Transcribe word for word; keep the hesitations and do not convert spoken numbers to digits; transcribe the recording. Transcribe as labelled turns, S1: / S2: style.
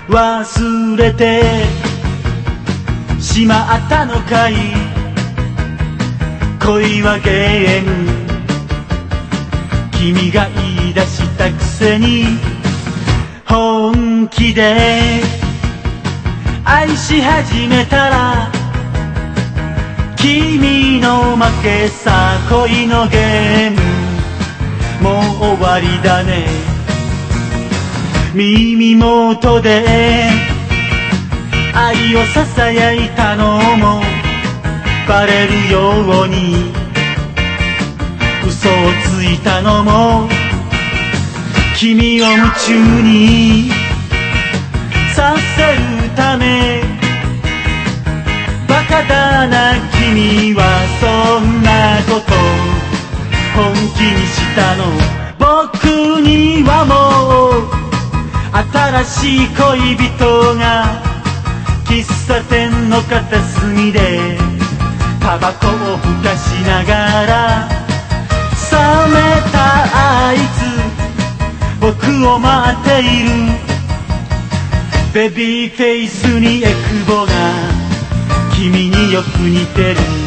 S1: 忘れてしまったのかい。恋はゲーム、君が言い出したくせに本気で愛し始めたら君の負けさ。恋のゲームもう終わりだね。耳元で愛をささやいたのもバレるように嘘をついたのも君を夢中にさせるため。バカだな君はそんなこと本気にしたの。僕にはもう新しい恋人が喫茶店の片隅でタバコをふかしながら、冷めたあいつ僕を待っている。ベビーフェイスにエクボが君によく似てる。